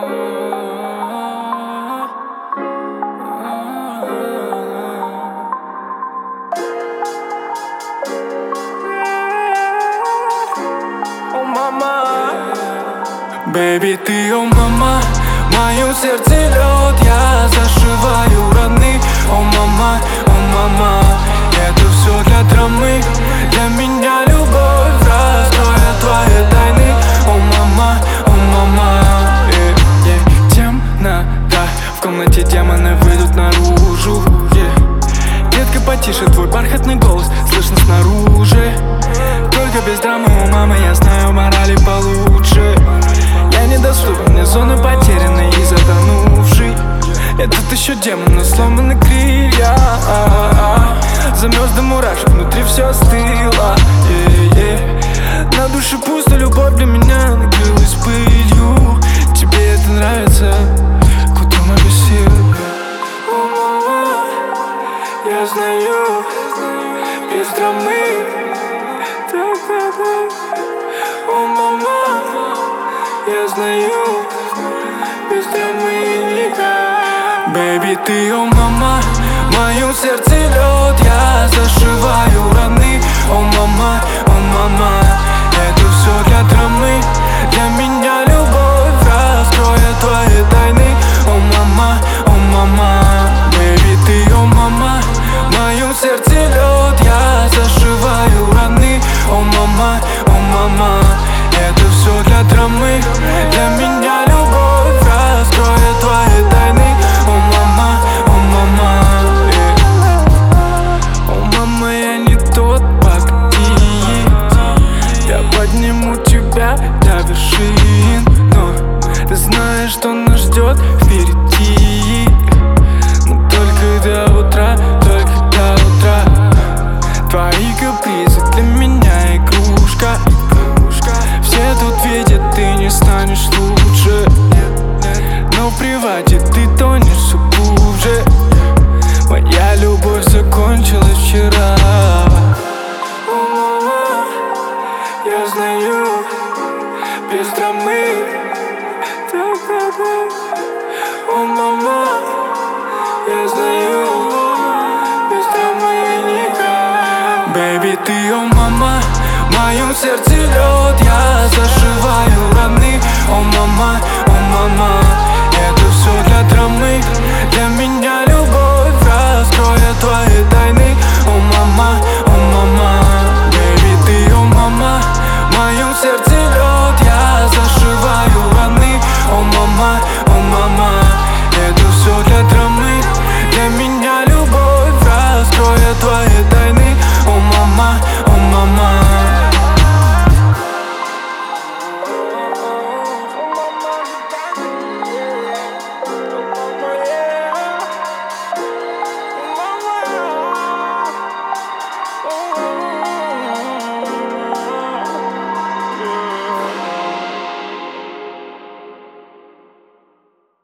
Бэйби, ты, о мама, в моем сердце лед, я зашиваю раны. О мама, это все для драмы. Для меня любовь раскроет твои тайны. О мама, темнота, в комнате демоны выйдут наружу. Детка, потише, твой бархатный голос слышно снаружи. Только без драмы, о мама, я знаю морали получше. Я недоступен, мне зоны потерянной и затонувший. Этот еще демон, но сломаны крылья. Замерз до мурашек, внутри все остыло. На душе пусто, любовь для меня накрылась пылью. Тебе это нравится? К утру без сил. О, мама, я знаю, без драмы. О, мама, я знаю, без драмы никак. Бэйби, ты, о мама, в моем сердце лед, я зашиваю раны. О мама, это все для драмы. Для меня любовь раскроет твои тайны. О мама, бэйби, ты, о мама, в моем сердце лед, я зашиваю раны. О мама, это все для драмы. Для меня любовь раскроет твои тайны. О мама, о мама, я не тот, погоди. Я подниму тебя до вершин, но ты знаешь, что нас ждет впереди. Но только до утра, твои капризы для меня игрушка. Все тут видят, ты не станешь лучше. Но в привате ты тонешь все глубже. Моя любовь закончилась вчера. О, мама, я знаю, без драмы. О, мама, я знаю, без драмы никак. Бэйби, ты, о мама, в моем сердце лед, я зашиваю